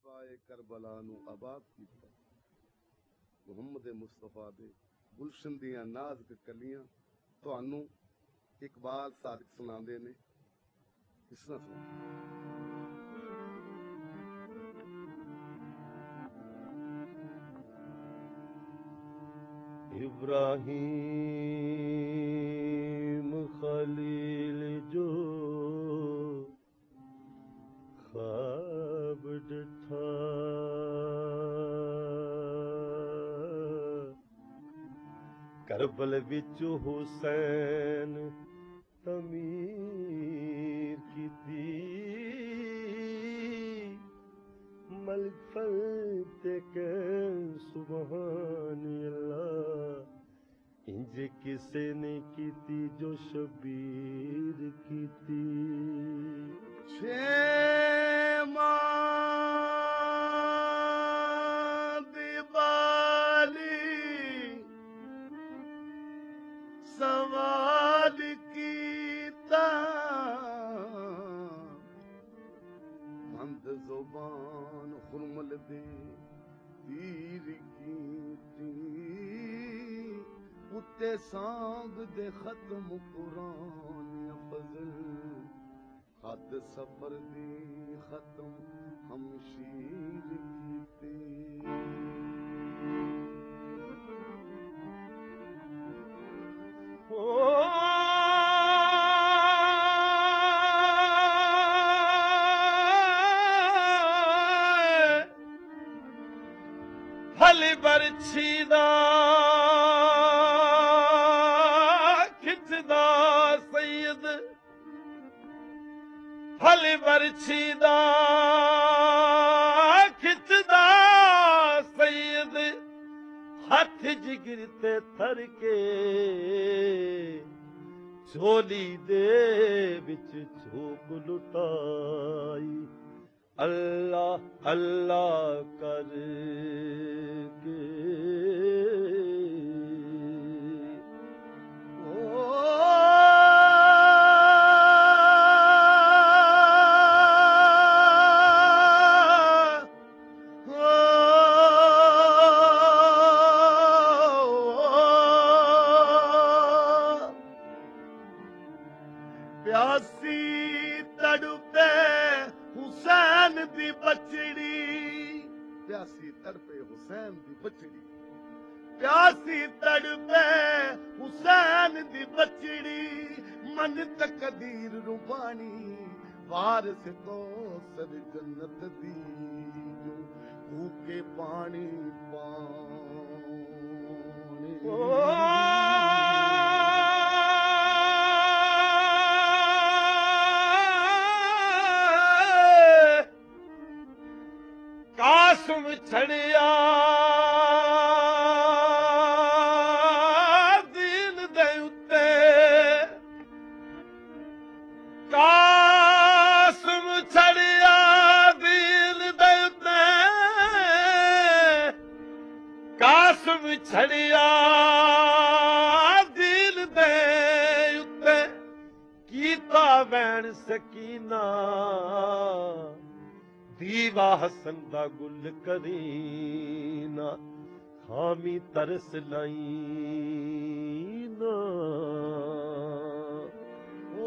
पाए करबला नू आबाद कीता। मुहम्मद मुस्तफा दे गुलशन दियां नाज़ुक कलियां तुहानू इकबाल सादिक सुनांदे ने। इस तरह सुनो। इब्राहीम खलील जो ख्वाब डिठा, करबल विच हुसैन तमीर कीती। मलिक फते के सुभान अल्लाह, इंज किसे ने कीती जो शबीर कीती। सवाल कीता बंद ज़ुबान हुरमल दे तीर कीती। उत्ते सांग दे खत्म कुरान फजल, खत सफर दी खत्म हमशीर कीती। फली बरछीदा खिचदा सैयद, फली बरछीदा खिचदा सैयद, हाथ जिगर ते थर के झोली दे विच झोंक लुटाई। अल्लाह अल्लाह कर के प्यासी तड़पे हुसैन दी बचड़ी, प्यासी तड़पे हुसैन दी बचड़ी, प्यासी तड़पे हुसैन दी बचड़ी। मन तकदीर रुबानी वारिस तो सर जन्नत दी, कूके पानी पानी। कासम छड़िया दीन दे उत्ते, कासम छड़िया दीन दे उत्ते, कासम छड़िया दीन दे उत्ते, कीता वैन सकीना दीवा हसन दा गुल करीना। खामी तरस लाईना ओ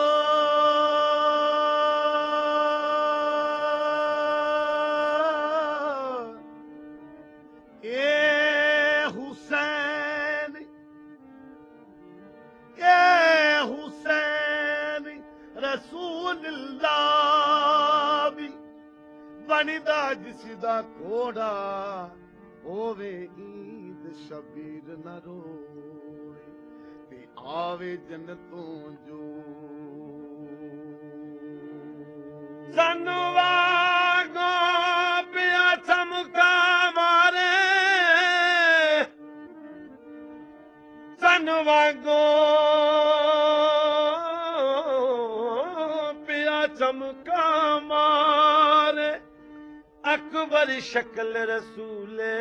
हुसैन रसूलुल्लाह भी बनदा जिसदा घोड़ा होवे ईद शबीर न रोए, ते आवे जन्नतों जो सनवागो पिया चमका मारे, सनवागो पिया चमका मारे। अकबर शक्ल रसूले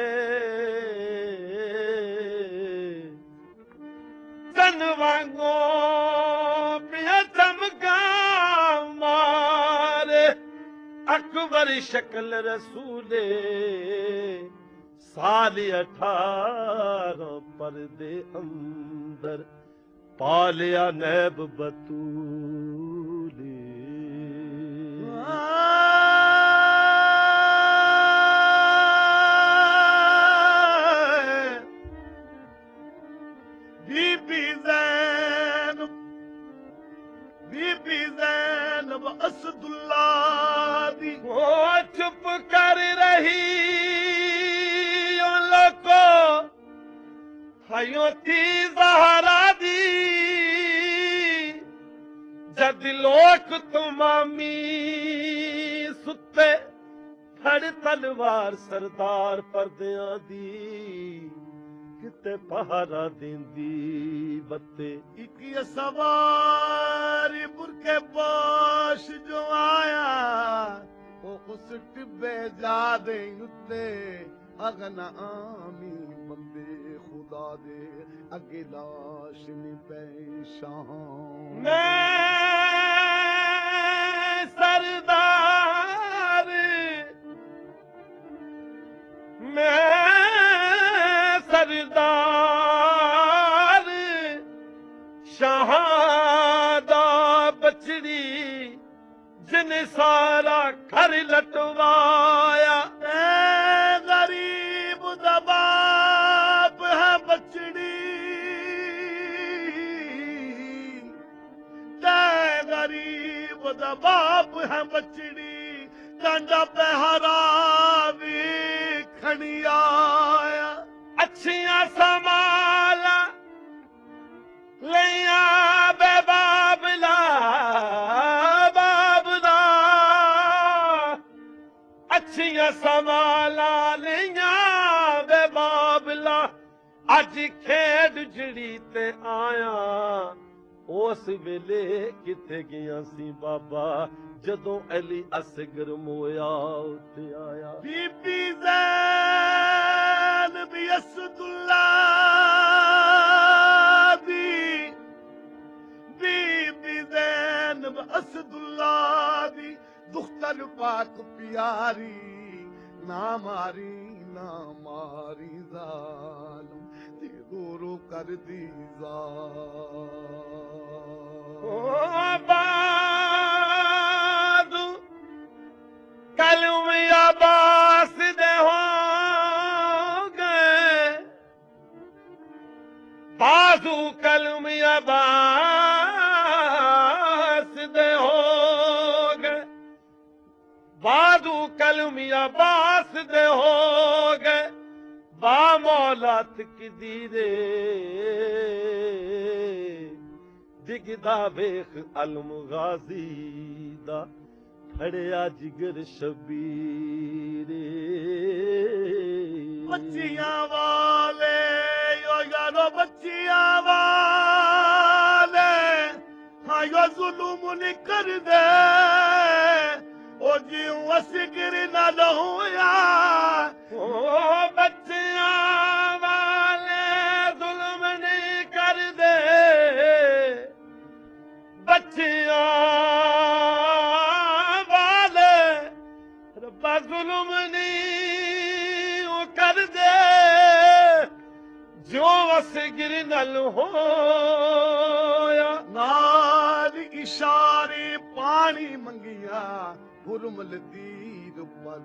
सन वांगो पिया चमका मारे। अकबर अकबर शक्ल रसूले साल 18 पर्दे अंदर पालिया नैब बतूले बीबी ज़ैनब असदुल्ला दी वो चुप कर रही उन लोगो हयो थी ज़हरा दी जद लोक तुमामी सुते फड़ तलवार सरदार पर्दियां दी किते पहारा देंदी बत्ते एक सवारी बुरके पाश जो आया वो उस टिब्बे जा दे उत्ते अगना आमी बंदे खुदा दे अगे लाश नी पेशान मैं सरदार शहादा बचड़ी जिन सारा घर लटवाया गरीब दबाब है बचड़ी गरीब दबाब है बचड़ी कांडा पहरावी खड़ी आया अच्छियां समाला लिया बे बाबला बाबला अच्छियां समाला लिया बे बाबला अज खेड जड़ी ते आया उस वेले किथे गया सी बाबा जदों अली असगर मोया उते आया बीबी ज़ैनब असदुल्ला दी बीबी ज़ैनब असदुल्ला दी दुख्तर पाक प्यारी ना मारी जालम ते दूरो कर दी बादू कलम अब्बास दे हो गए बाजू कलम अब्बास दे हो गए बाजू कलम अब्बास दे हो गए बा मौलात की दीरे दिगदा वेख अलम गाजी दा फड़िया जिगर शबीरे बच्चियां वाले यो यारो बच्चियां वाले हाँ यो जुलुम नहीं कर दे ओ जी असगर न लहोया ओ बच्चियां वाले जुल्म नहीं कर दे बच्चियां वाले रब्बा जुल्म नहीं कर दे जो असगर नल होया नाल इशारे पानी मंगिया हुरमल तीर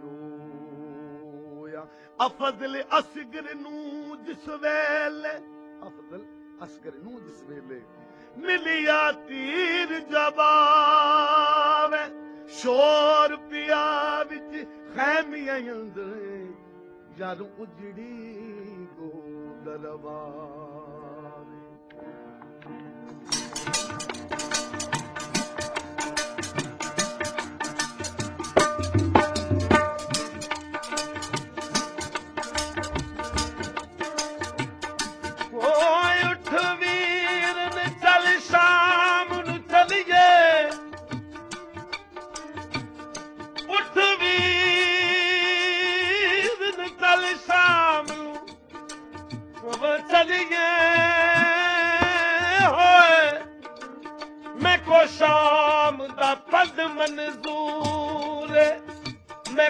परोया अफजल असगर नू जिस वेले अफजल असगर नू जिस वेले मिलिया तीर जवाब शोर पिया विच खैमिया अंदर यार उजड़ी गो दरबार चलिए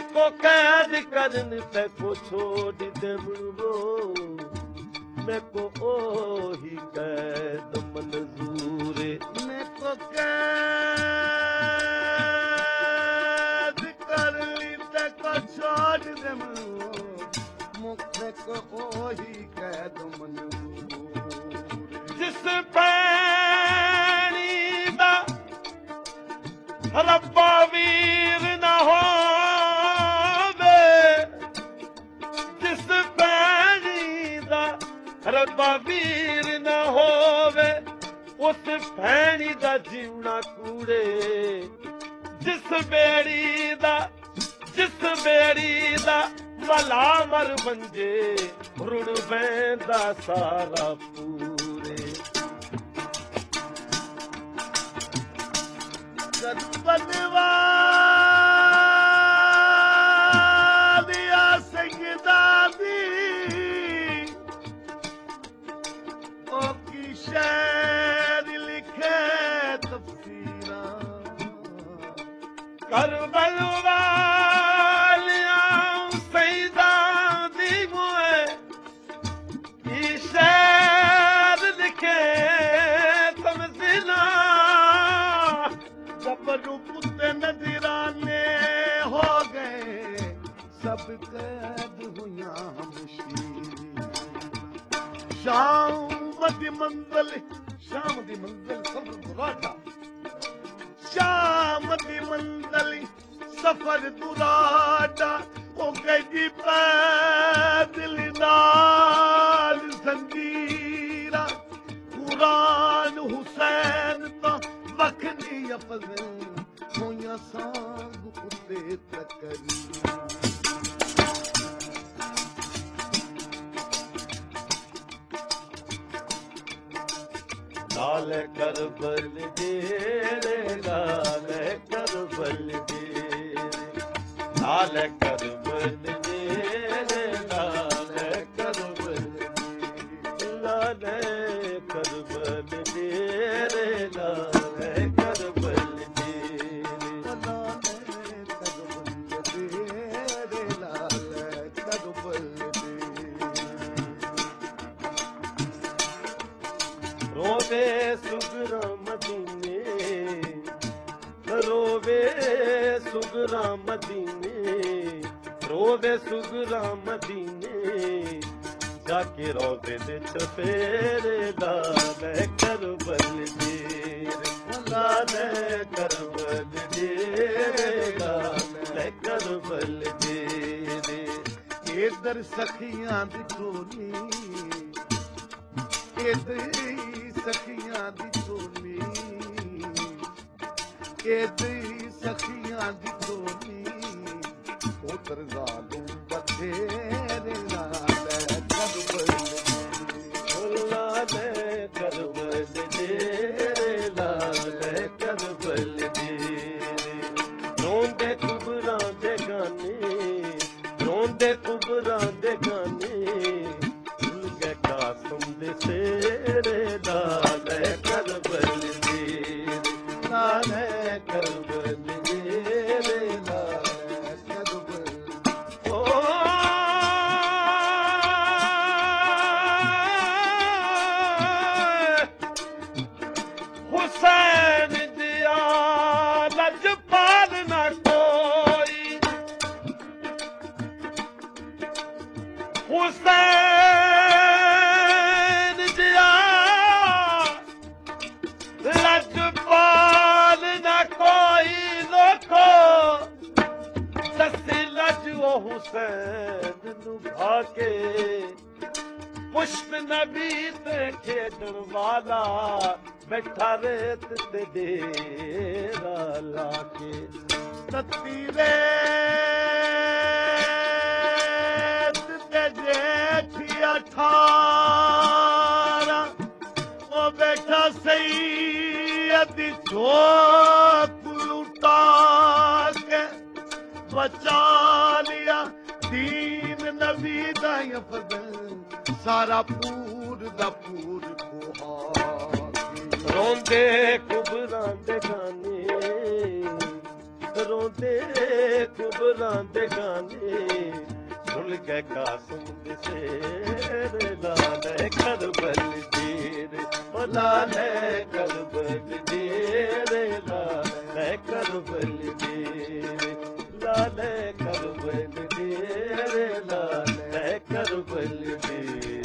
को कैद करन ते को छोड़ दे वो मैं को ओही कैद मंजूर मैं को कैद कर ली ते को छोड़ दे मुझे को ओही कैद मंजूर जिस पैनी दा रब्बा वीर न होवे जिस पैनी दा रब्बा वीर न होवे उस पैनी दा जीवना कूड़े जिस बेड़ी दा भला मर बंजे रुण बैंदा सारा पूरे बनवालिया सजदा दी ओ की शेर लिखे तफसीरा करबल वालिया सजदा दी मोए की शेर लिखे तफसीरा सबरू पुते नजराने हो गए सब कैद हुआ मुशीर शाम दी मंजिल सफर दुराटा शाम दी मंजिल सफर दुराटा ओ गई पैदल नाल संगीरा कुरान हुसैन तो बखनी अफजल होया सांग उते तकरी लाल करबल डेरे लाल करबल डेरे लाल करबल डेरे लाल करबल लाल करबल डेरे लाल करबल रोवे सुगरा मदीने रोवे सुगरा मदीने रोवे सुगरा मदीने जाके रोवे दे चपेरे लाल करबल डेरे लाल करबल डेरे लाल करबल डेरे इधर सखियां दी टोली इधर सखियां दी टोली इधर सखियां दी टोली उधर जालू बथेरे लाल करबल डेरे लाल करबल डेरे रोंदे कुबरां दे गाने रोंदे कुबरां दे गाने भुल गए कासम दे सेरे लाल करबल डेरे लाल करबल डेरे लाल करबल ओ हुसैन दिया लजपाल न कोई हुसैन दिया लजपाल न कोई लोको दसी लज वो हुसैन नु भाके पुष्प नबी ते खेडण वाला बैठा रेत ते डेरा लाके तती रेत ते जेठी 18 ओ बैठा सैयद चौक लुटा के बचा लिया दीन नबी दा फजल सारा पूर दा पूर कोहा रोंदे कुबरां दे गाने ਰੋਂਦੇ ਕੁਬਰਾਂ ਦੇ ਗਾਣੇ ਸੁਣ ਕੇ ਕਾਸਮ ਦੇ ਸ਼ੇਰ ਲਾਲੇ ਕਰਬਲ ਜੀਰ ਓ ਲਾਲੇ ਕਰਬਲ ਜੀਰ ਲਾਲੇ ਕਰਬਲ ਜੀਰ ਲਾਲੇ ਕਰਬਲ ਜੀਰ ਲਾਲੇ ਕਰਬਲ ਜੀਰ